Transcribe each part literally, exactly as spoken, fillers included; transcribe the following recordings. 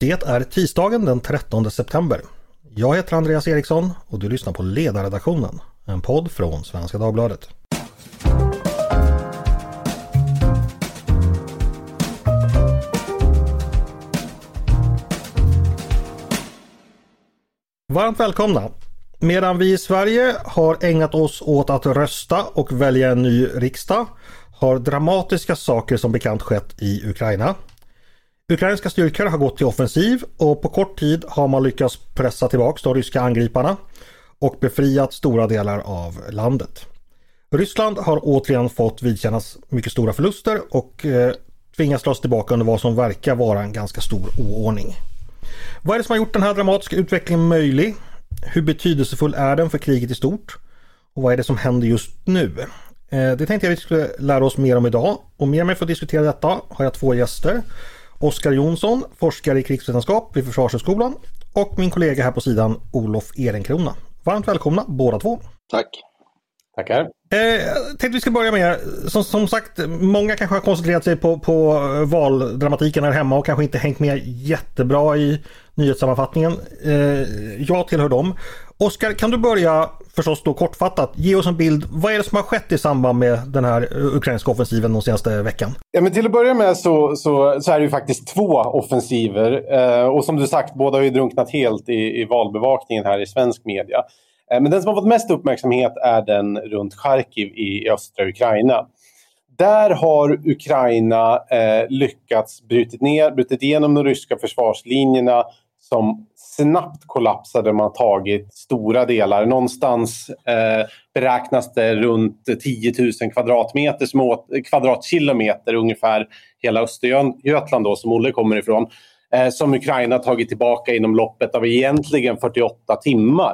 Det är tisdagen den trettonde september. Jag heter Andreas Eriksson och du lyssnar på Ledarredaktionen, en podd från Svenska Dagbladet. Varmt välkomna! Medan vi i Sverige har ägnat oss åt att rösta och välja en ny riksdag har dramatiska saker som bekant skett i Ukraina. Ukrainska styrkor har gått till offensiv och på kort tid har man lyckats pressa tillbaka de ryska angriparna och befriat stora delar av landet. Ryssland har återigen fått vidkännas mycket stora förluster och eh, tvingas slås tillbaka under vad som verkar vara en ganska stor oordning. Vad är det som har gjort den här dramatiska utvecklingen möjlig? Hur betydelsefull är den för kriget i stort? Och vad är det som händer just nu? Eh, det tänkte jag vi skulle lära oss mer om idag. Och med mig för att diskutera detta har jag två gäster. Oskar Jonsson, forskare i krigsvetenskap vid Försvarshögskolan, och min kollega här på sidan, Olof Ehrenkrona. Varmt välkomna båda två. Tack. Tackar. Eh, tänkte vi ska börja med, som, som sagt, många kanske har koncentrerat sig på, på valdramatiken här hemma och kanske inte hängt med jättebra i nyhetssammanfattningen. Eh, jag tillhör dem. Oskar, kan du börja förstås då kortfattat ge oss en bild, vad är det som har skett i samband med den här ukrainska offensiven de senaste veckan? Ja, men till att börja med så, så, så är det ju faktiskt två offensiver eh, och som du sagt, båda har ju drunknat helt i, i valbevakningen här i svensk media. Eh, men den som har fått mest uppmärksamhet är den runt Charkiv i, i östra Ukraina. Där har Ukraina eh, lyckats brutit ner, brutit igenom de ryska försvarslinjerna som snabbt kollapsade. Man tagit stora delar. Någonstans eh, beräknas det runt tio tusen kvadratmeter, små, kvadratkilometer ungefär hela Östergötland då, som Olle kommer ifrån. Eh, som Ukraina tagit tillbaka inom loppet av egentligen fyrtioåtta timmar.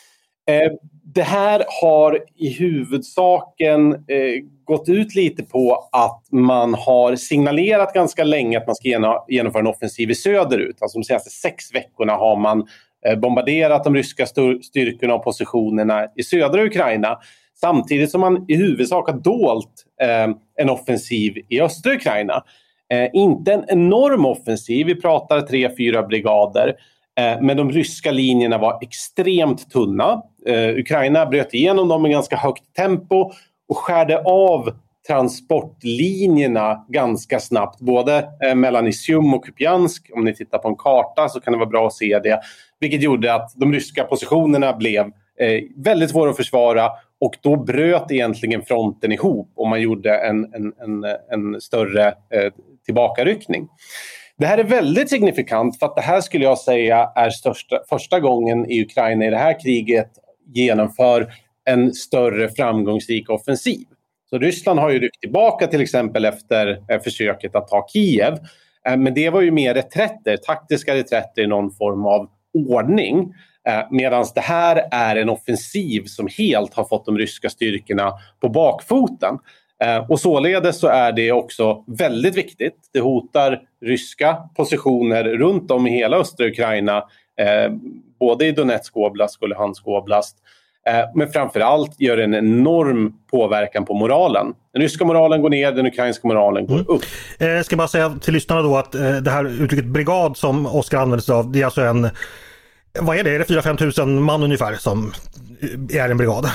Eh, det här har i huvudsaken eh, gått ut lite på att man har signalerat ganska länge att man ska genomföra en offensiv i söderut. Alltså de senaste sex veckorna har man eh, bombarderat de ryska styrkorna och positionerna i södra Ukraina. Samtidigt som man i huvudsak har dolt eh, en offensiv i östra Ukraina. Eh, inte en enorm offensiv, vi pratar tre, fyra brigader. Men de ryska linjerna var extremt tunna. Eh, Ukraina bröt igenom dem med ganska högt tempo och skärde av transportlinjerna ganska snabbt. Både eh, mellan Isium och Kupiansk. Om ni tittar på en karta så kan det vara bra att se det. Vilket gjorde att de ryska positionerna blev eh, väldigt svåra att försvara. Och då bröt egentligen fronten ihop och man gjorde en, en, en, en större eh, tillbakaryckning. Det här är väldigt signifikant för att det här skulle jag säga är största, första gången i Ukraina i det här kriget genomför en större framgångsrik offensiv. Så Ryssland har ju ryckt tillbaka till exempel efter eh, försöket att ta Kiev. Eh, men det var ju mer reträtter, taktiska reträtter i någon form av ordning. Eh, Medan det här är en offensiv som helt har fått de ryska styrkorna på bakfoten. Eh, och således så är det också väldigt viktigt. Det hotar ryska positioner runt om i hela östra Ukraina. Eh, både i Donetsk oblast och Luhansk oblast. Eh, men framförallt gör det en enorm påverkan på moralen. Den ryska moralen går ner, den ukrainska moralen går upp. Mm. Eh, jag ska bara säga till lyssnarna då att eh, det här uttrycket brigad som Oskar använder sig av, det är alltså en, vad är det? Är det fyra till fem tusen man ungefär som är en brigad?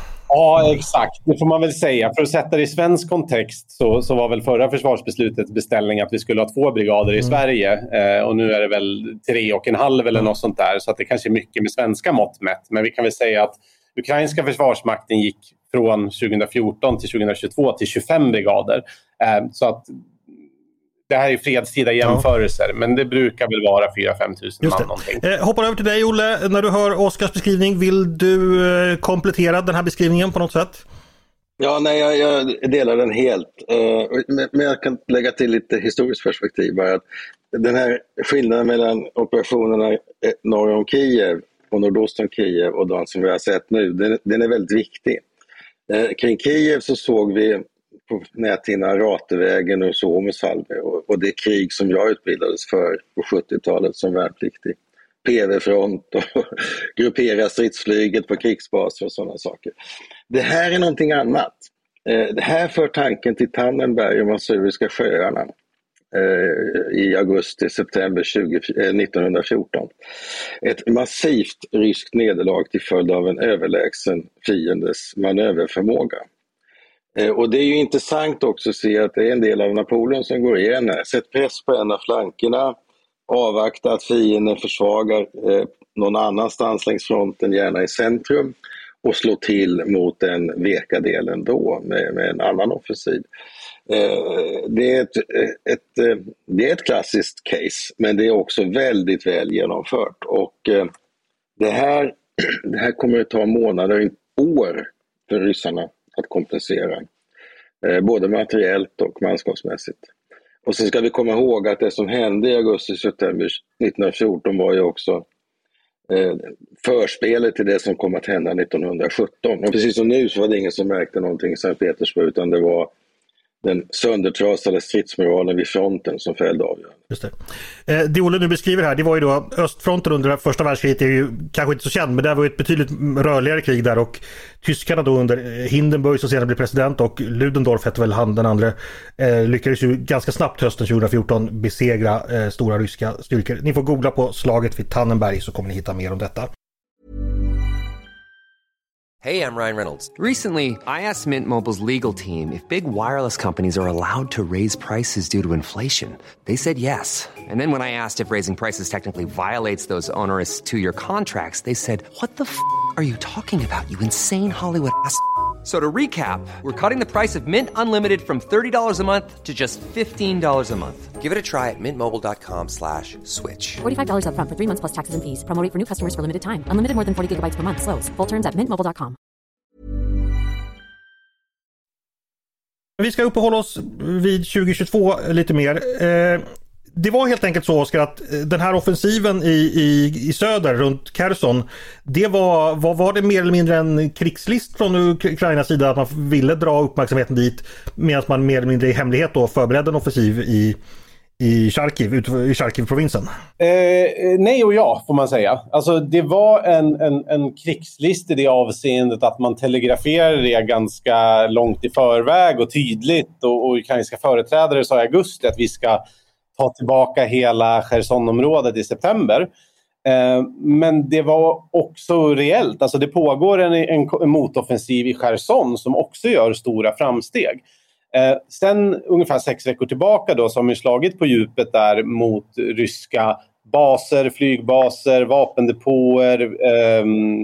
Ja, exakt. Det får man väl säga. För att sätta det i svensk kontext så, så var väl förra försvarsbeslutet beställning att vi skulle ha två brigader i mm. Sverige. Eh, och nu är det väl tre och en halv eller något sånt där. Så att det kanske är mycket med svenska mått mätt. Men vi kan väl säga att ukrainska försvarsmakten gick från tjugohundrafjorton till tjugohundratjugotvå till tjugofem brigader. Eh, så att det här är fredstida jämförelser, ja. Men det brukar väl vara fyra till fem tusen man någonting. Eh, hoppar över till dig, Olle. När du hör Oskars beskrivning, vill du eh, komplettera den här beskrivningen på något sätt? Ja, nej, jag, jag delar den helt. Uh, men, men jag kan lägga till lite historiskt perspektiv. Bara att den här skillnaden mellan operationerna norr om Kiev och nordost om Kiev och de som vi har sett nu, den, den är väldigt viktig. Uh, kring Kiev så såg vi på näthinnan Ratevägen och Suomussalmi och, och det krig som jag utbildades för på sjuttiotalet som värnpliktig. P V-front och gruppera stridsflyget på krigsbaser och sådana saker. Det här är någonting annat. Det här för tanken till Tannenberg och de Masuriska sjöarna. eh, i augusti-september nittonhundrafjorton. Ett massivt ryskt nederlag till följd av en överlägsen fiendes manöverförmåga. Eh, och det är ju intressant också att se att det är en del av Napoleon som går igen här. Sätt press på en av flankerna, avvakta att fienden försvagar eh, någon annanstans längs fronten, gärna i centrum, och slå till mot den veka delen då med, med en annan offensiv. Eh, det, är ett, ett, det är ett klassiskt case, men det är också väldigt väl genomfört. Och eh, det, här, det här kommer att ta månader, år för ryssarna att kompensera. Eh, både materiellt och manskapsmässigt. Och så ska vi komma ihåg att det som hände i augusti-september nittonhundrafjorton var ju också eh, förspelet till det som kom att hända nittonhundrasjutton. Och precis som nu så var det ingen som märkte någonting i Sankt Petersburg, utan det var den söndertrasade stridsmoralen vid fronten som fällde avgörande. Just det. Eh, det Olle nu beskriver här, det var ju då östfronten under första världskriget, är ju kanske inte så känd, men det var ju ett betydligt rörligare krig där, och tyskarna då under Hindenburg som senare blev president, och Ludendorff hette väl han den andra, eh, lyckades ju ganska snabbt hösten tjugohundrafjorton besegra eh, stora ryska styrkor. Ni får googla på slaget vid Tannenberg så kommer ni hitta mer om detta. Hey, I'm Ryan Reynolds. Recently, I asked Mint Mobile's legal team if big wireless companies are allowed to raise prices due to inflation. They said yes. And then when I asked if raising prices technically violates those onerous two-year contracts, they said, what the f*** are you talking about, you insane Hollywood ass f- So to recap, we're cutting the price of Mint Unlimited from thirty dollars a month to just fifteen dollars a month. Give it a try at mintmobile.com slash switch. forty-five dollars up front for three months plus taxes and fees. Promo rate for new customers for limited time. Unlimited more than forty gigabytes per month. Slows full terms at mint mobile dot com. Vi ska uppehålla oss vid tjugohundratjugotvå lite mer. Eh, det var helt enkelt så, Oskar, att den här offensiven i, i, i söder runt Kherson, det var, var, var det mer eller mindre en krigslist från Ukrainas sida att man ville dra uppmärksamheten dit, medan man mer eller mindre i hemlighet då förberedde en offensiv i, i Charkiv, i Charkiv-provinsen? Eh, nej och ja, får man säga. Alltså, det var en, en, en krigslist i det avseendet att man telegraferade det ganska långt i förväg och tydligt, och, och ukrainska företrädare sa i augusti att vi ska ta tillbaka hela Chersonområdet i september. Eh, men det var också reellt. Alltså det pågår en, en, en motoffensiv i Cherson som också gör stora framsteg. Eh, sen ungefär sex veckor tillbaka då, så har man slagit på djupet där mot ryska baser, flygbaser, vapendepåer, eh,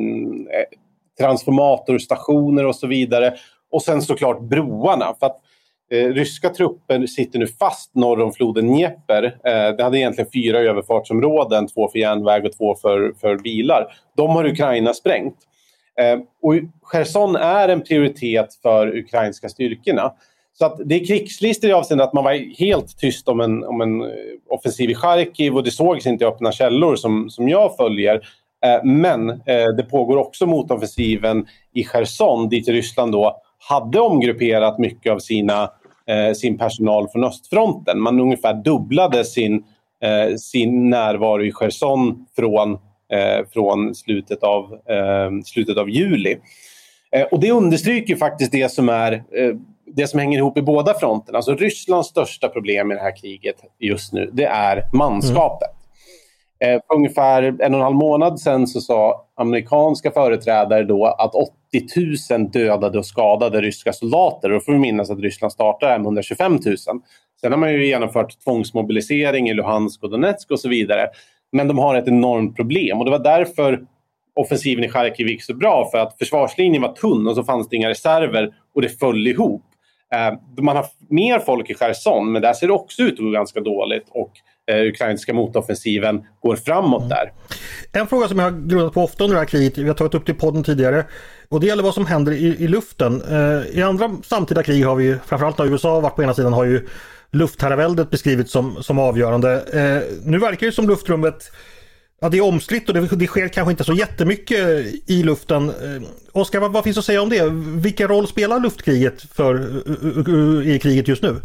transformatorstationer och så vidare. Och sen såklart broarna, för att eh, ryska trupper sitter nu fast norr om floden Dnepr. Eh, det hade egentligen fyra överfartsområden, två för järnväg och två för, för bilar. De har Ukraina sprängt. Eh, och Cherson är en prioritet för ukrainska styrkorna. Så att det är krigslistor i avseende att man var helt tyst om en, om en offensiv i Charkiv, och det sågs inte i öppna källor som, som jag följer. Eh, men eh, det pågår också motoffensiven i Cherson, dit Ryssland då hade omgrupperat mycket av sina, eh, sin personal från östfronten. Man ungefär dubblade sin, eh, sin närvaro i Cherson från, eh, från slutet, av, eh, slutet av juli. Eh, och det understryker faktiskt det som är... Eh, Det som hänger ihop i båda fronterna. Alltså Rysslands största problem i det här kriget just nu, det är manskapet. Mm. Eh, för ungefär en och en halv månad sedan så sa amerikanska företrädare då att åttio tusen dödade och skadade ryska soldater. Och då får vi minnas att Ryssland startade med hundratjugofem tusen. Sen har man ju genomfört tvångsmobilisering i Luhansk och Donetsk och så vidare. Men de har ett enormt problem, och det var därför offensiven i Charkiv gick så bra, för att försvarslinjen var tunn och så fanns det inga reserver och det föll ihop. Eh, man har mer folk i Cherson, men där ser det också ut att gå ganska dåligt, och eh, ukrainska motoffensiven går framåt där. En fråga som jag har grundat på ofta under det här kriget, vi har tagit upp det i podden tidigare, och det gäller vad som händer i, i luften. Eh, I andra samtida krig har vi ju, framförallt när U S A varit på ena sidan, har ju luftherraväldet beskrivits som, som avgörande. Eh, nu verkar det som luftrummet, ja, det är omstritt, och det, det sker kanske inte så jättemycket i luften. Eh, Oskar, vad, vad finns att säga om det? Vilken roll spelar luftkriget för, uh, uh, i kriget just nu?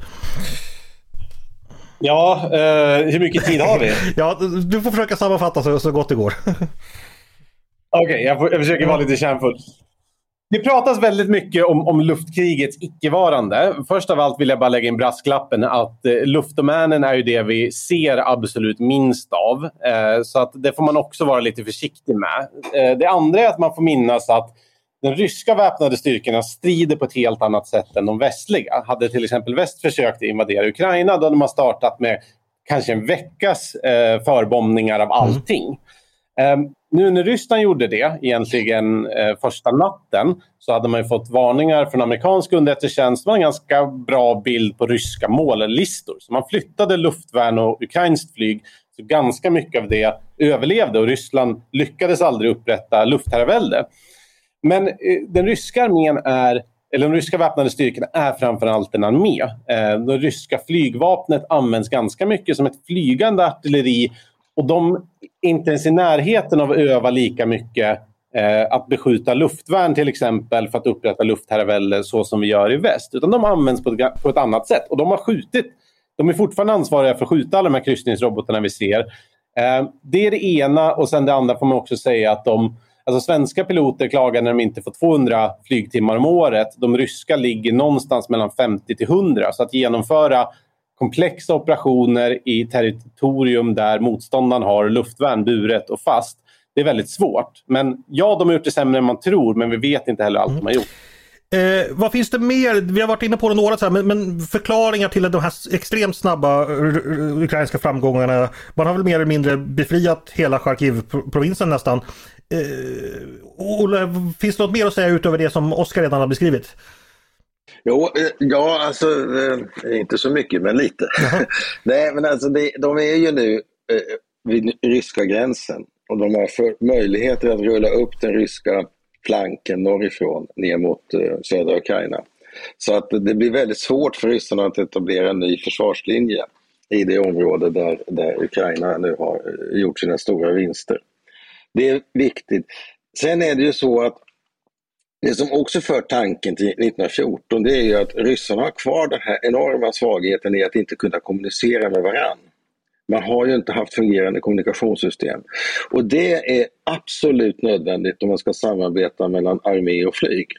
Ja, eh, hur mycket tid har vi? Ja, du får försöka sammanfatta så, så gott det går. Okej, okay, jag, jag försöker vara lite kärnfull. Det pratas väldigt mycket om, om luftkrigets icke-varande. Först av allt vill jag bara lägga in brasklappen att eh, luftdomänen är ju det vi ser absolut minst av. Eh, så att det får man också vara lite försiktig med. Eh, det andra är att man får minnas att den ryska väpnade styrkorna strider på ett helt annat sätt än de västliga. Hade till exempel väst försökt invadera Ukraina, då hade man startat med kanske en veckas eh, förbombningar av allting. Mm. Eh, nu när Ryssland gjorde det, egentligen eh, första natten, så hade man ju fått varningar från amerikansk underrättelsetjänst. Det var en ganska bra bild på ryska mållistor. Så man flyttade luftvärn och ukrainskt flyg. Så ganska mycket av det överlevde och Ryssland lyckades aldrig upprätta luftherravälde. Men eh, den ryska armén är, eller de ryska väpnade styrkorna är framförallt en armé. Eh, det ryska flygvapnet används ganska mycket som ett flygande artilleri och de är inte ens i närheten av att öva lika mycket eh, att beskjuta luftvärn till exempel för att upprätta luftherravälde så som vi gör i väst. Utan de används på ett, på ett annat sätt och de har skjutit. De är fortfarande ansvariga för att skjuta alla de här kryssningsrobotarna vi ser. Eh, det är det ena och sen det andra får man också säga att de Alltså svenska piloter klagar när de inte får tvåhundra flygtimmar om året. De ryska ligger någonstans mellan femtio till hundra. Så att genomföra komplexa operationer i territorium där motståndaren har luftvärn, buret och fast. Det är väldigt svårt. Men ja, de har gjort det sämre än man tror. Men vi vet inte heller allt mm. de har gjort. Eh, vad finns det mer? Vi har varit inne på det några så här, men, men förklaringar till de här extremt snabba r- ukrainska framgångarna. Man har väl mer eller mindre befriat hela Charkiv-provinsen nästan. Eh, Olle, finns det något mer att säga utöver det som Oskar redan har beskrivit? Jo, ja, alltså inte så mycket, men lite. Nej, men alltså det, de är ju nu eh, vid ryska gränsen och de har för möjligheter att rulla upp den ryska flanken norrifrån ner mot eh, södra Ukraina. Så att det blir väldigt svårt för ryssarna att etablera en ny försvarslinje i det område där, där Ukraina nu har gjort sina stora vinster. Det är viktigt. Sen är det ju så att det som också för tanken till nittonhundrafjorton, det är ju att ryssarna har kvar den här enorma svagheten i att inte kunna kommunicera med varann. Man har ju inte haft fungerande kommunikationssystem. Och det är absolut nödvändigt om man ska samarbeta mellan armé och flyg.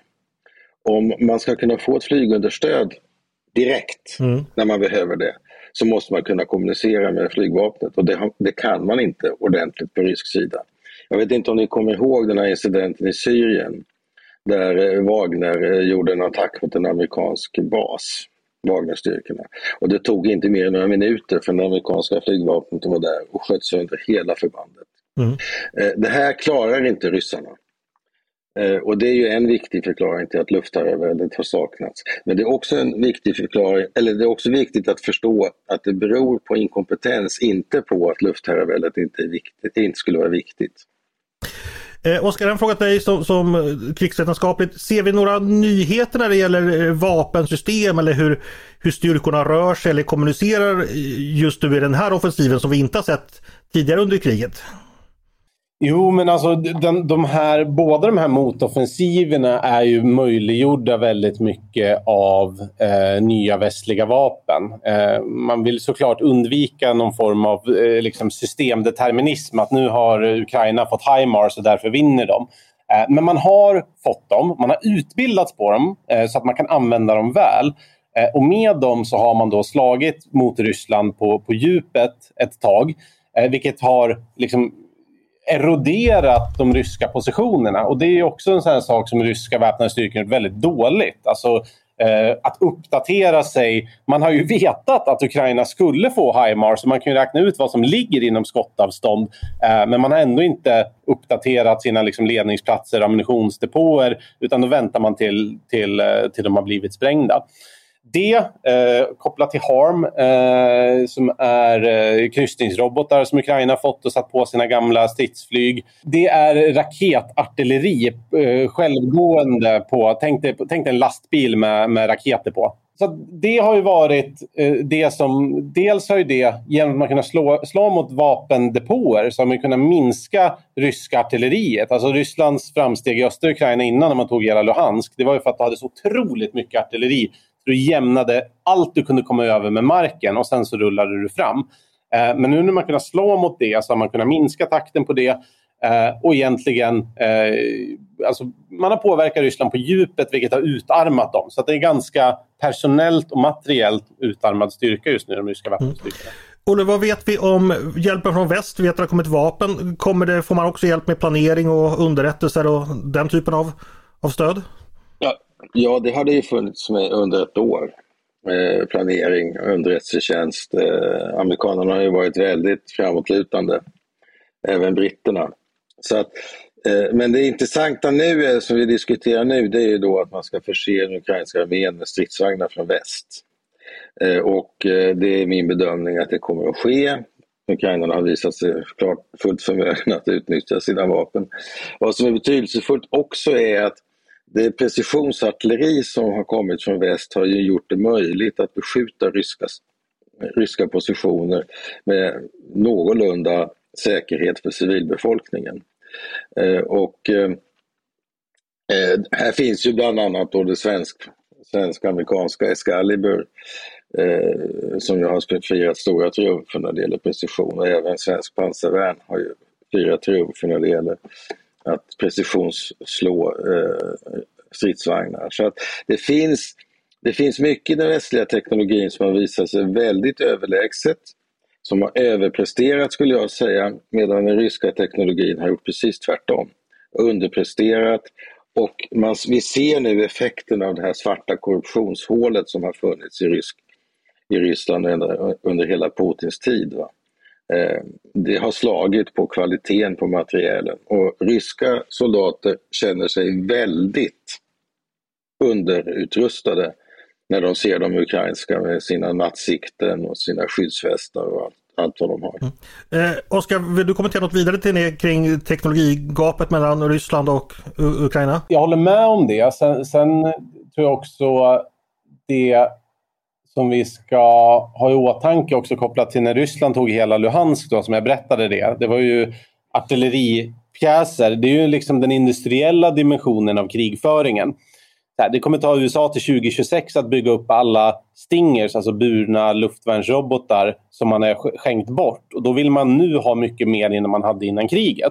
Om man ska kunna få ett flygunderstöd direkt mm. när man behöver det, så måste man kunna kommunicera med flygvapnet. Och det, det kan man inte ordentligt på rysk sida. Jag vet inte om ni kommer ihåg den här incidenten i Syrien där Wagner gjorde en attack mot en amerikansk bas, Wagnerstyrkorna. Och det tog inte mer än några minuter för den amerikanska flygvapnet var där och sköt sönder hela förbandet. Mm. Det här klarar inte ryssarna. Och det är ju en viktig förklaring till att luftherraväldet har saknats. Men det är också en viktig förklaring, eller det är också viktigt att förstå att det beror på inkompetens, inte på att luftherraväldet inte, är viktigt, inte skulle vara viktigt. Eh, Oskar, jag har frågat dig som, som krigsvetenskapligt. Ser vi några nyheter när det gäller vapensystem eller hur, hur styrkorna rör sig eller kommunicerar just nu i den här offensiven som vi inte har sett tidigare under kriget? Jo, men alltså den, de här, båda de här motoffensiverna är ju möjliggjorda väldigt mycket av eh, nya västliga vapen. Eh, man vill såklart undvika någon form av eh, liksom systemdeterminism, att nu har Ukraina fått HIMARS och därför vinner de. Eh, men man har fått dem, man har utbildats på dem eh, så att man kan använda dem väl. Eh, och med dem så har man då slagit mot Ryssland på, på djupet ett tag, eh, vilket har liksom eroderat de ryska positionerna. Och det är också en sån här sak som ryska väpnade styrkor är väldigt dåligt. Alltså eh, att uppdatera sig. Man har ju vetat att Ukraina skulle få HIMARS, så man kan ju räkna ut vad som ligger inom skottavstånd. Eh, men man har ändå inte uppdaterat sina liksom, ledningsplatser, ammunitionsdepåer, utan då väntar man till, till, till de har blivit sprängda. Det eh, kopplat till HARM eh, som är eh, kryssningsrobotar som Ukraina fått och satt på sina gamla stridsflyg. Det är raketartilleri eh, självgående på, tänk dig, tänk dig en lastbil med, med raketer på. Så det har ju varit eh, det som, dels har ju det genom att man kunna slå, slå mot vapendepåer så har man kunnat minska ryska artilleriet. Alltså Rysslands framsteg i östra Ukraina innan när man tog hela Luhansk, det var ju för att det hade så otroligt mycket artilleri. Du jämnade allt du kunde komma över med marken och sen så rullade du fram. Eh, men nu när man kunnat slå mot det så har man kunnat minska takten på det. Eh, och egentligen, eh, alltså man har påverkat Ryssland på djupet, vilket har utarmat dem. Så att det är ganska personellt och materiellt utarmad styrka just nu, de ryska vapenstyrkorna. Mm. Olle, vad vet vi om hjälpen från väst? Vi vet att det har kommit vapen. Kommer det, får man också hjälp med planering och underrättelser och den typen av, av stöd? Ja, ja, det har det ju funnits med under ett år. Eh, planering, underrättelsetjänst. Eh, amerikanerna har ju varit väldigt framåtlutande. Även britterna. Så att, eh, men det intressanta nu är, som vi diskuterar nu, det är ju då att man ska förse den ukrainska armén med stridsvagnar från väst. Eh, och eh, det är min bedömning att det kommer att ske. Ukrainarna har visat sig klart fullt förmögna att utnyttja sina vapen. Vad som är betydelsefullt också är att det precisionsartilleri som har kommit från väst har ju gjort det möjligt att beskjuta ryska, ryska positioner med någorlunda säkerhet för civilbefolkningen. Eh, och eh, här finns ju bland annat då det svensk, svensk-amerikanska Excalibur eh, som jag har firat stora triumfer när det gäller precision, och även svensk pansarvärn har ju firat triumfer när det gäller att precisionsslå eh, stridsvagnar. Så att det finns, det finns mycket i den västliga teknologin som har visat sig väldigt överlägset, som har överpresterat skulle jag säga, medan den ryska teknologin har gjort precis tvärtom. Underpresterat, och man, vi ser nu effekten av det här svarta korruptionshålet som har funnits i, rysk, i Ryssland under, under hela Putins tid. Va? Eh, det har slagit på kvaliteten på materielen, och ryska soldater känner sig väldigt underutrustade när de ser de ukrainska med sina nattsikten och sina skyddsvästar och allt, allt vad de har. Mm. Eh, Oskar, vill du kommentera något vidare till det kring teknologigapet mellan Ryssland och U- Ukraina? Jag håller med om det. Sen, sen tror jag också det som vi ska ha i åtanke också kopplat till när Ryssland tog hela Luhansk då, som jag berättade det. Det var ju artilleripjäser. Det är ju liksom den industriella dimensionen av krigföringen. Det kommer ta U S A till tjugo tjugosex att bygga upp alla Stingers, alltså burna luftvärnsrobotar som man har skänkt bort. Och då vill man nu ha mycket mer än man hade innan kriget.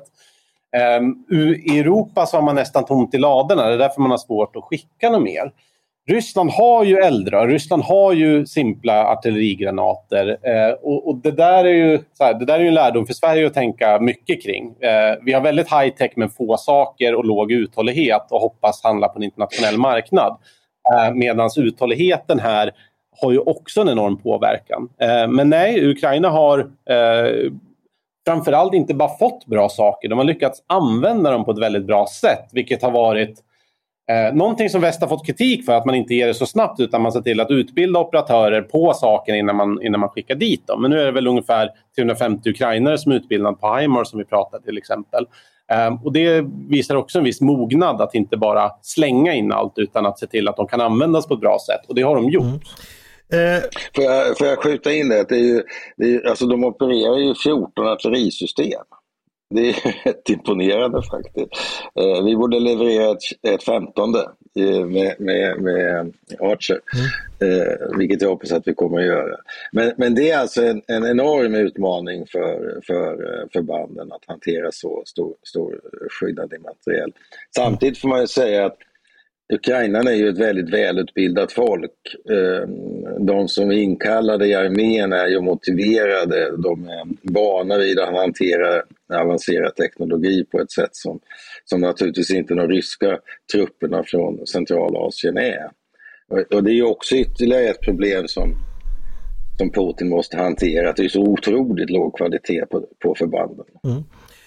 Um, I Europa så har man nästan tomt i ladorna. Det är därför man har svårt att skicka något mer. Ryssland har ju eldrör, Ryssland har ju simpla artillerigranater. Uh, och, och det där är ju så här, det där är ju en lärdom för Sverige att tänka mycket kring. Uh, vi har väldigt high tech men få saker och låg uthållighet och hoppas handla på en internationell marknad. Uh, Medan uthålligheten här har ju också en enorm påverkan. Uh, men nej, Ukraina har uh, framförallt inte bara fått bra saker. De har lyckats använda dem på ett väldigt bra sätt, vilket har varit Eh, någonting som väst har fått kritik för, att man inte ger det så snabbt utan man ser till att utbilda operatörer på saken innan man, innan man skickar dit dem. Men nu är det väl ungefär trehundrafemtio ukrainare som är utbildade på HIMARS som vi pratade till exempel. Eh, och det visar också en viss mognad att inte bara slänga in allt utan att se till att de kan användas på ett bra sätt. Och det har de gjort. Mm. Eh. Får, jag, får jag skjuta in det? Att det är ju, det är, alltså de opererar ju fjorton artillerisystem. Det är rätt imponerande faktiskt. Eh, vi borde leverera ett, ett femtonde eh, med, med, med Archer, mm. eh, vilket jag hoppas att vi kommer att göra. Men, men det är alltså en, en enorm utmaning för, för förbanden att hantera så stor, stor skyddad materiel. Samtidigt får man ju säga att Ukrainarna är ju ett väldigt välutbildat folk. De som är inkallade i armén är ju motiverade. De är vana vid att hantera avancerad teknologi på ett sätt som, som naturligtvis inte de ryska trupperna från Centralasien är. Och det är ju också ytterligare ett problem som, som Putin måste hantera. Att det är så otroligt låg kvalitet på, på förbanden. Mm.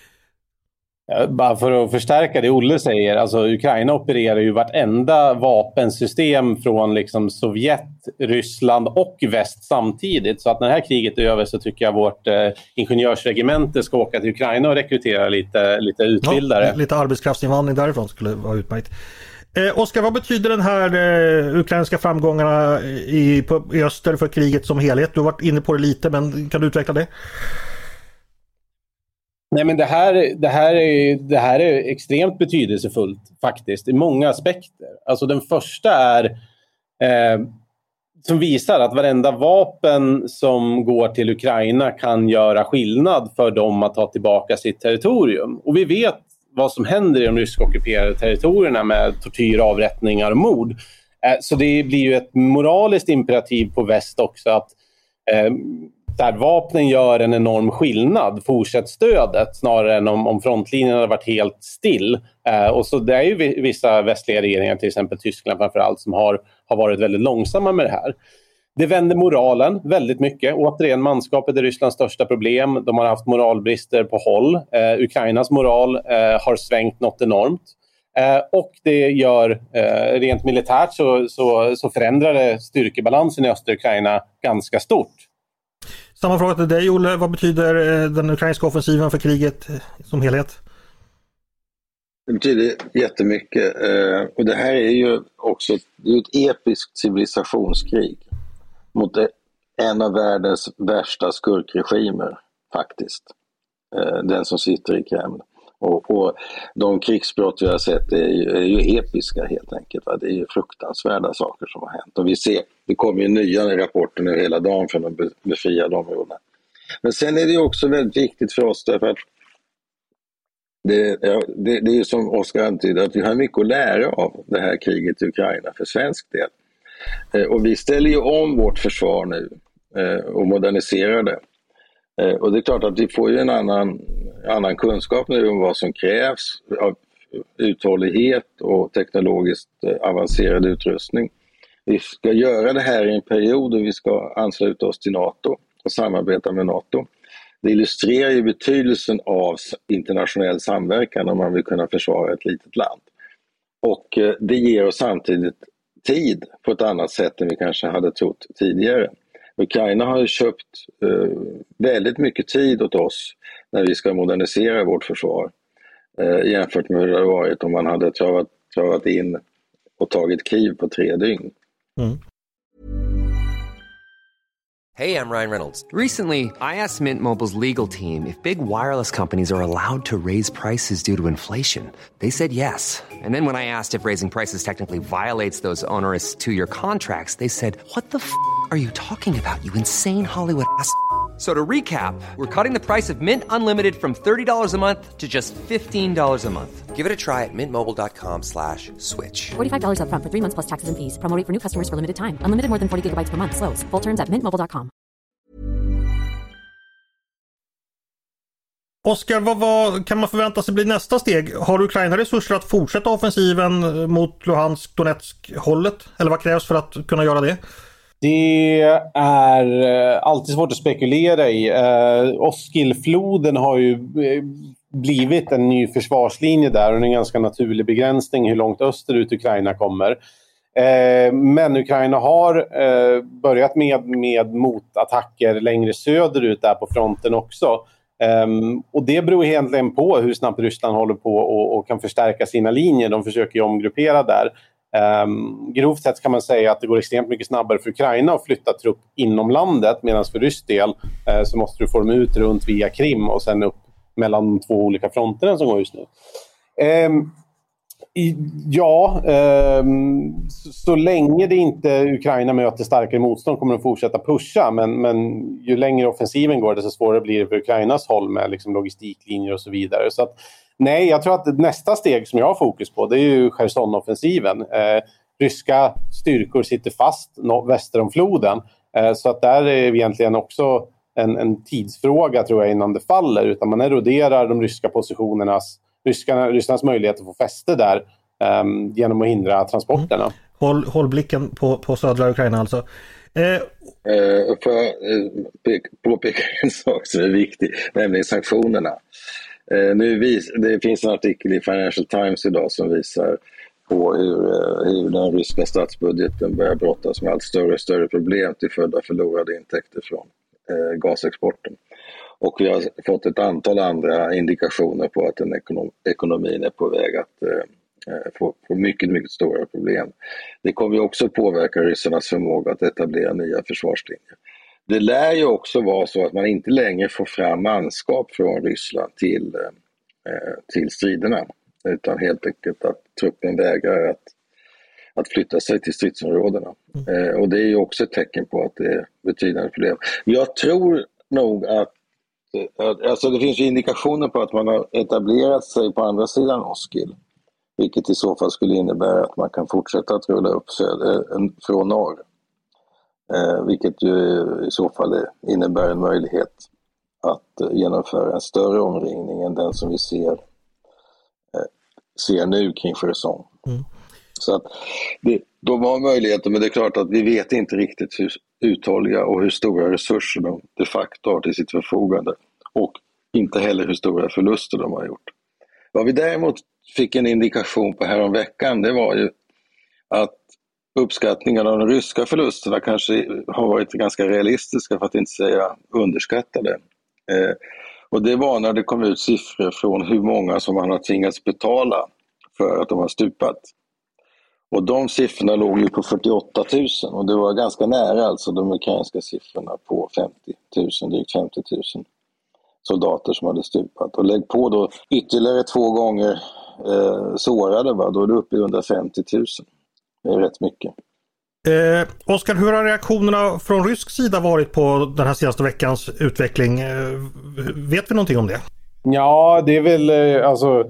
Bara för att förstärka det Olle säger, alltså Ukraina opererar ju vartenda vapensystem från liksom Sovjet, Ryssland och väst samtidigt. Så att när det här kriget är över så tycker jag vårt eh, ingenjörsregemente ska åka till Ukraina och rekrytera lite, lite utbildare. Ja, lite arbetskraftsinvandring därifrån skulle vara utmärkt. Eh, Oskar, vad betyder den här eh, ukrainska framgångarna i, på, i öster för kriget som helhet? Du har varit inne på det lite, men kan du utveckla det? Nej, men det här, det, här är, det här är extremt betydelsefullt faktiskt i många aspekter. Alltså den första är, eh, som visar att varenda vapen som går till Ukraina kan göra skillnad för dem att ta tillbaka sitt territorium. Och vi vet vad som händer i de ryskockuperade territorierna med tortyr, avrättningar och mord. Så det blir ju ett moraliskt imperativ på väst också att eh, där vapnen gör en enorm skillnad, fortsätt stödet snarare än om, om frontlinjen har varit helt still. Eh, och så det är ju vissa västliga regeringar, till exempel Tyskland framförallt, som har, har varit väldigt långsamma med det här. Det vänder moralen väldigt mycket. Återigen, manskapet är Rysslands största problem. De har haft moralbrister på håll. Eh, Ukrainas moral eh, har svängt något enormt. Eh, och det gör, eh, rent militärt så, så, så förändrar det styrkebalansen i östra Ukraina ganska stort. Samma fråga till dig, Olle. Vad betyder den ukrainska offensiven för kriget som helhet? Det betyder jättemycket. Och det här är ju också det är ett episkt civilisationskrig mot en av världens värsta skurkregimer faktiskt. Den som sitter i Kreml. Och, och de krigsbrott vi har sett är ju, är ju episka helt enkelt. Va? Det är ju fruktansvärda saker som har hänt. Och vi ser, det kommer ju nya rapporter nu hela dagen från de befriade områdena. Men sen är det ju också väldigt viktigt för oss därför att det, ja, det, det är ju som Oskar antyder att vi har mycket att lära av det här kriget i Ukraina för svensk del. Eh, och vi ställer ju om vårt försvar nu eh, och moderniserar det. Och det är klart att vi får ju en annan, annan kunskap nu om vad som krävs av uthållighet och teknologiskt avancerad utrustning. Vi ska göra det här i en period och vi ska ansluta oss till NATO och samarbeta med NATO. Det illustrerar ju betydelsen av internationell samverkan om man vill kunna försvara ett litet land. Och det ger oss samtidigt tid på ett annat sätt än vi kanske hade trott tidigare. Ukraina har ju köpt eh, väldigt mycket tid åt oss när vi ska modernisera vårt försvar eh, jämfört med hur det hade varit om man hade travat, travat in och tagit Kiev på tre dygn. Mm. Hey, I'm Ryan Reynolds. Recently, I asked Mint Mobile's legal team if big wireless companies are allowed to raise prices due to inflation. They said yes. And then when I asked if raising prices technically violates those onerous two-year contracts, they said, what the f*** are you talking about, you insane Hollywood ass? So to recap, we're cutting the price of Mint Unlimited from thirty dollars a month to just fifteen dollars a month. Give it a try at mintmobile.com slash switch. forty-five dollars up front for three months plus taxes and fees. Promo rate for new customers for limited time. Unlimited more than forty gigabytes per month. Slows full terms at mint mobile dot com. Oskar, vad, vad kan man förvänta sig bli nästa steg? Har Ukraina resurser att fortsätta offensiven mot Luhansk, Donetsk hållet? Eller vad krävs för att kunna göra det? Det är alltid svårt att spekulera i. Eh, Oskilfloden har ju blivit en ny försvarslinje där och en ganska naturlig begränsning hur långt österut Ukraina kommer. Eh, men Ukraina har eh, börjat med, med motattacker längre söderut där på fronten också. Um, och det beror egentligen på hur snabbt Ryssland håller på och, och kan förstärka sina linjer. De försöker ju omgruppera där. Um, grovt sett kan man säga att det går extremt mycket snabbare för Ukraina att flytta trupp inom landet, medan för rysk del uh, så måste du få dem ut runt via Krim och sen upp mellan de två olika fronterna som går just nu. Um, i, ja, um, så, så länge det inte Ukraina möter starkare motstånd kommer de fortsätta pusha, men, men ju längre offensiven går desto svårare blir det för Ukrainas håll med liksom logistiklinjer och så vidare. Så att, nej, jag tror att nästa steg som jag har fokus på det är ju Cherson-offensiven. Eh, ryska styrkor sitter fast no- väster om floden, eh, så att där är egentligen också en, en tidsfråga tror jag innan det faller, utan man eroderar de ryska positionernas Ryssarna, Rysslands möjlighet att få fäste där um, genom att hindra transporterna. Mm. Håll, håll blicken på, på södra Ukraina alltså. Eh... Uh, för att uh, påpeka en sak som är viktig, nämligen sanktionerna. Uh, nu vis, det finns en artikel i Financial Times idag som visar på hur, uh, hur den ryska statsbudgeten börjar brottas med allt större och större problem till följd av förlorade intäkter från uh, gasexporten. Och vi har fått ett antal andra indikationer på att den ekonom- ekonomin är på väg att eh, få, få mycket, mycket stora problem. Det kommer ju också påverka ryssarnas förmåga att etablera nya försvarslinjer. Det lär ju också vara så att man inte längre får fram manskap från Ryssland till, eh, till striderna. Utan helt enkelt att truppen vägrar att, att flytta sig till stridsområdena. Mm. Eh, och det är ju också ett tecken på att det är betydande problem. Jag tror nog att, att alltså det finns ju indikationer på att man har etablerat sig på andra sidan Oskil. Vilket i så fall skulle innebära att man kan fortsätta att rulla upp söder, från norr. Eh, vilket ju i så fall innebär en möjlighet att genomföra en större omringning än den som vi ser, eh, ser nu kring Cherson. Mm. Så att det, de har möjligheter, men det är klart att vi vet inte riktigt hur uthålliga och hur stora resurser de de facto har till sitt förfogande. Och inte heller hur stora förluster de har gjort. Vad vi däremot fick en indikation på här om veckan, det var ju att uppskattningarna av de ryska förlusterna kanske har varit ganska realistiska, för att inte säga underskattade. Eh, och det var när det kom ut siffror från hur många som man har tvingats betala för att de har stupat. Och de siffrorna låg ju på fyrtioåtta tusen, och det var ganska nära alltså de ukrainska siffrorna på femtio tusen, drygt femtio tusen soldater som hade stupat. Och lägg på då ytterligare två gånger eh, sårade, va? Då är det uppe i hundrafemtio tusen. Det är rätt mycket. Eh, Oskar, hur har reaktionerna från rysk sida varit på den här senaste veckans utveckling? Eh, vet vi någonting om det? Ja, det är väl eh, alltså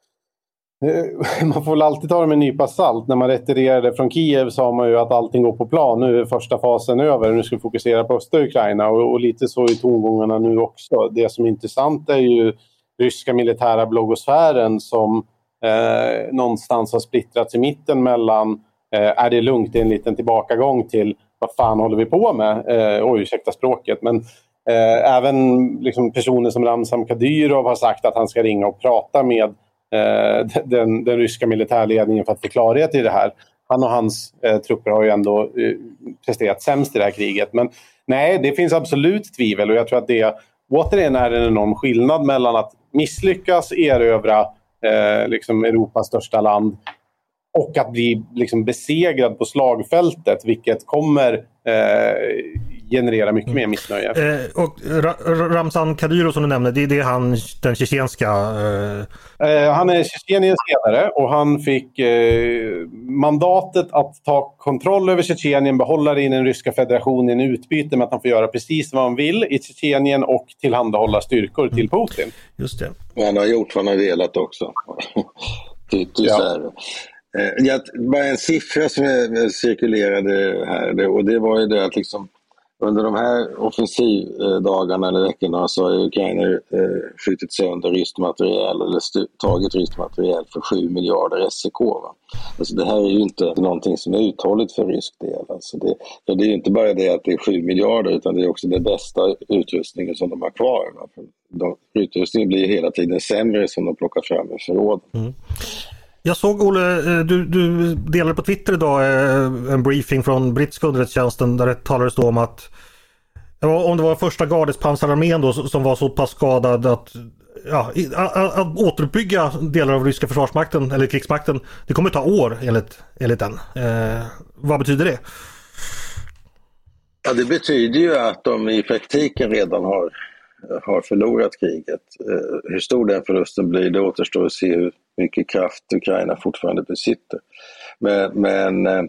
eh, man får väl alltid ta det med en nypa salt. När man retirerade från Kiev sa man ju att allting går på plan. Nu är första fasen över. Nu ska vi fokusera på östra Ukraina, och, och lite så i tongångarna nu också. Det som är intressant är ju ryska militära bloggosfären som eh, någonstans har splittrats i mitten mellan Eh, är det lugnt, det är en liten tillbakagång till vad fan håller vi på med? Eh, oj, ursäkta språket. Men eh, även liksom, personer som Ramzan Kadyrov har sagt att han ska ringa och prata med eh, den, den ryska militärledningen för att få klarhet i det här. Han och hans eh, trupper har ju ändå eh, presterat sämst i det här kriget. Men nej, det finns absolut tvivel, och jag tror att det återigen är en enorm skillnad mellan att misslyckas erövra eh, liksom Europas största land och att bli liksom besegrad på slagfältet, vilket kommer eh, generera mycket mer missnöje. Eh, och Ra- Ramzan Kadyrov som du nämnde, det, det är han, den tjetjenska... Eh... Eh, han är Tjetjeniens ledare, och han fick eh, mandatet att ta kontroll över Tjetjenien, behålla det i den ryska federationen i utbyte med att han får göra precis vad han vill i Tjetjenien och tillhandahålla styrkor mm. till Putin. Just det. Och han har gjort vad han har velat också. till, till ja. Jag, bara en siffra som jag cirkulerade här, och det var ju det att liksom under de här offensivdagarna eller veckorna så har Ukraina eh, skjutit sönder ryskt material eller stu- tagit ryskt material för sju miljarder S E K. Va? Alltså det här är ju inte någonting som är uthålligt för rysk del. Alltså det, för det är ju inte bara det att det är sju miljarder, utan det är också den bästa utrustningen som de har kvar. Va? För de, utrustningen blir hela tiden sämre som de plockar fram i förråd. Mm. Jag såg, Olle, du, du delade på Twitter idag en briefing från brittiska underrättelsetjänsten där det talades då om att om det var första gardets pansararmén då som var så pass skadad att, ja, att, att återuppbygga delar av ryska försvarsmakten eller krigsmakten, det kommer ta år enligt, enligt den. Eh, vad betyder det? Ja, det betyder ju att de i praktiken redan har, har förlorat kriget. Eh, hur stor den förlusten blir, det återstår att se hur mycket kraft Ukraina fortfarande besitter. Men, men eh,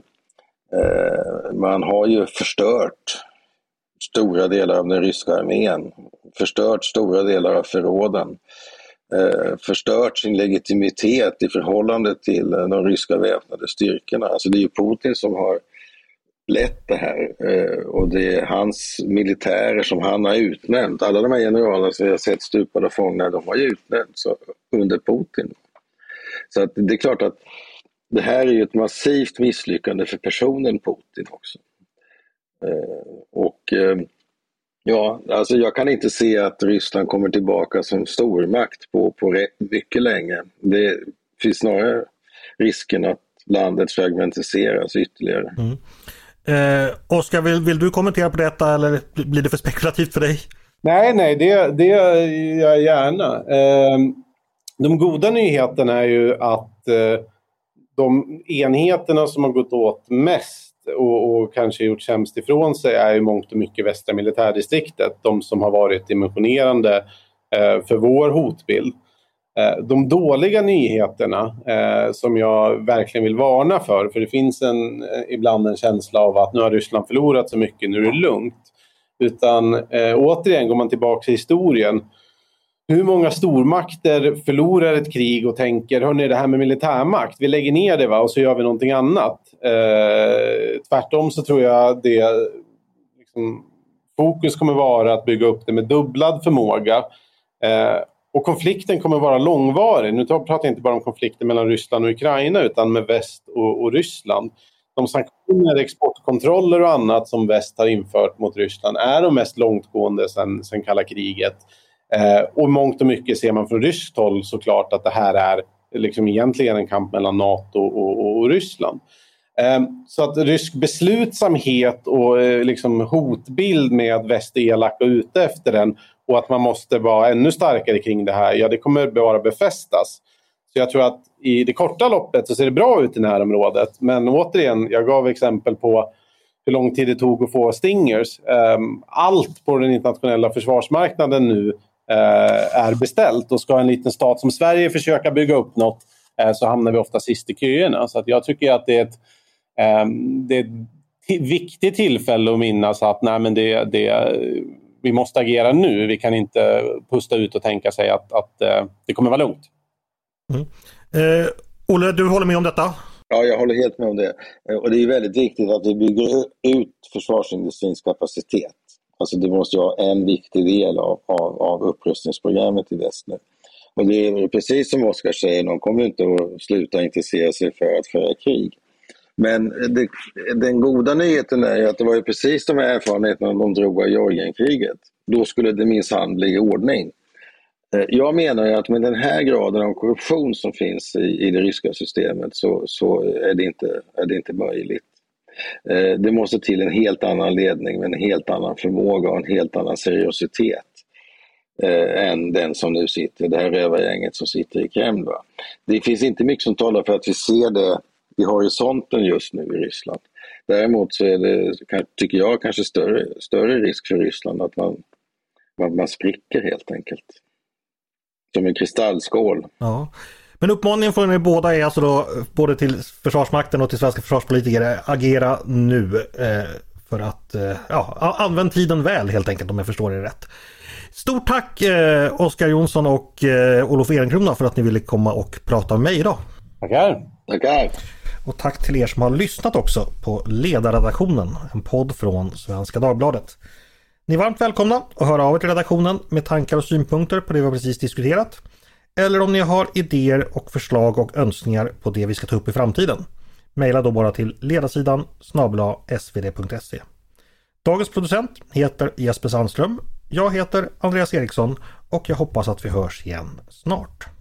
man har ju förstört stora delar av den ryska armén, förstört stora delar av förråden, eh, förstört sin legitimitet i förhållande till de ryska väpnade styrkorna. Alltså det är ju Putin som har lett det här, eh, och det är hans militärer som han har utnämnt. Alla de här generalerna som vi har sett stupade och fångna, de har ju utnämnts under Putin. Så att det är klart att det här är ju ett massivt misslyckande för personen Putin också. Eh, och eh, ja, alltså jag kan inte se att Ryssland kommer tillbaka som stormakt på, på mycket länge. Det finns snarare risken att landet fragmentiseras ytterligare. Mm. Eh, Oskar, vill, vill du kommentera på detta eller blir det för spekulativt för dig? Nej, nej, det, det gör jag gärna. Eh, de goda nyheterna är ju att eh, de enheterna som har gått åt mest och, och kanske gjort sämst ifrån sig är ju mångt och mycket västra militärdistriktet. De som har varit dimensionerande eh, för vår hotbild. De dåliga nyheterna eh, som jag verkligen vill varna för, för det finns en, ibland en känsla av att nu har Ryssland förlorat så mycket, nu är det lugnt. Utan eh, återigen går man tillbaka till historien. Hur många stormakter förlorar ett krig och tänker, hörni, det här med militärmakt, vi lägger ner det va, och så gör vi någonting annat. Eh, tvärtom så tror jag det liksom, fokus kommer vara att bygga upp det med dubblad förmåga. Eh, och konflikten kommer vara långvarig. Nu pratar jag inte bara om konflikten mellan Ryssland och Ukraina utan med väst och, och Ryssland. De sanktioner, exportkontroller och annat som väst har infört mot Ryssland är de mest långtgående sedan, sedan kalla kriget. Eh, och mångt och mycket ser man från ryskt håll såklart att det här är liksom egentligen en kamp mellan NATO och, och, och Ryssland. Eh, så att rysk beslutsamhet och eh, liksom hotbild med att väst är elak och ute efter den och att man måste vara ännu starkare kring det här, ja det kommer bara befästas. Så jag tror att i det korta loppet så ser det bra ut i närområdet. Men återigen, jag gav exempel på hur lång tid det tog att få Stingers. Allt på den internationella försvarsmarknaden nu är beställt. Och ska en liten stat som Sverige försöka bygga upp något så hamnar vi ofta sist i köerna. Så att jag tycker att det är ett, det är ett viktigt tillfälle att minnas att nej, men det, det, vi måste agera nu. Vi kan inte pusta ut och tänka sig att, att det kommer vara lugnt. Mm. Eh, Olle, du håller med om detta? Ja, jag håller helt med om det. Och det är väldigt viktigt att vi bygger ut försvarsindustrins kapacitet. Alltså det måste vara en viktig del av, av, av upprustningsprogrammet i väst nu. Och det är precis som Oskar säger, de kommer inte att sluta intressera sig för att föra krig. Men det, den goda nyheten är att det var ju precis de här erfarenheterna de drog av Georgienkriget. Då skulle det minsann bli ordning. Jag menar att med den här graden av korruption som finns i, i det ryska systemet så, så är, det inte, är det inte möjligt. Det måste till en helt annan ledning med en helt annan förmåga och en helt annan seriositet eh, än den som nu sitter, det här rövargänget som sitter i Kreml. Va? Det finns inte mycket som talar för att vi ser det i horisonten just nu i Ryssland. Däremot så är det, tycker jag, kanske större, större risk för Ryssland att man, man, man spricker helt enkelt. Som en kristallskål. Ja. Men uppmaningen från er båda är alltså då, både till Försvarsmakten och till svenska försvarspolitiker, agera nu eh, för att eh, ja, använd tiden väl helt enkelt, om jag förstår det rätt. Stort tack eh, Oskar Jonsson och eh, Olof Ehrenkrona för att ni ville komma och prata med mig idag. Tackar. Tackar. Och tack till er som har lyssnat också på Ledarredaktionen, en podd från Svenska Dagbladet. Ni är varmt välkomna att höra av er till redaktionen med tankar och synpunkter på det vi har precis diskuterat. Eller om ni har idéer och förslag och önskningar på det vi ska ta upp i framtiden. Maila då bara till ledarsidan snabel-a s v d punkt se. Dagens producent heter Jesper Sandström. Jag heter Andreas Eriksson och jag hoppas att vi hörs igen snart.